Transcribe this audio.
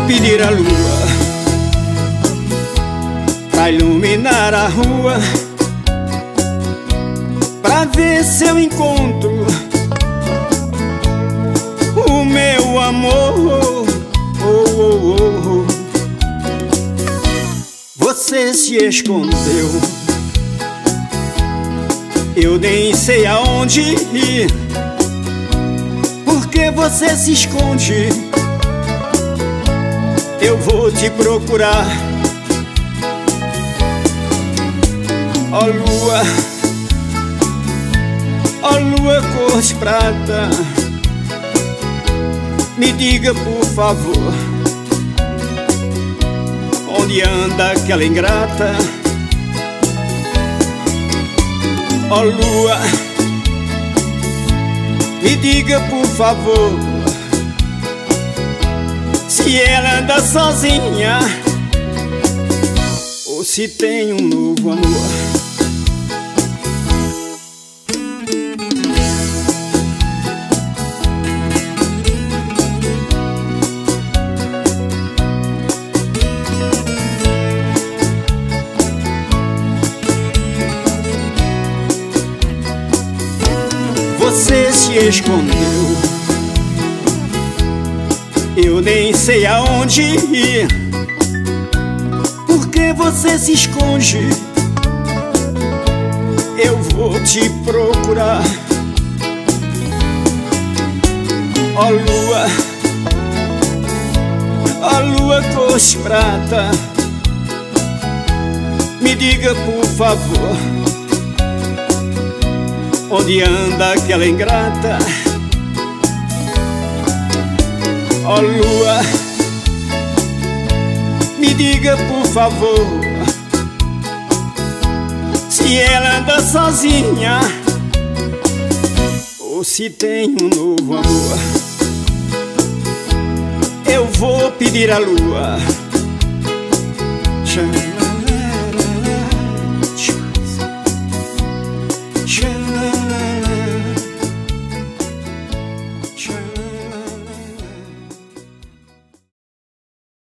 pedir a lua pra iluminar a rua, pra ver se eu encontro o meu amor. Você se escondeu, eu nem sei aonde ir. Por que você se esconde? Eu vou te procurar. Ó lua, ó lua cor de prata, me diga por favor, onde anda aquela ingrata? Ó lua, me diga por favor, se ela anda sozinha ou se tem um novo amor. Você se escondeu, eu nem sei aonde ir. Por que você se esconde? Eu vou te procurar. Ó lua cor de prata, me diga por favor, onde anda aquela ingrata? Ó lua, me diga por favor, se ela anda sozinha ou se tem um novo amor. Eu vou pedir a lua.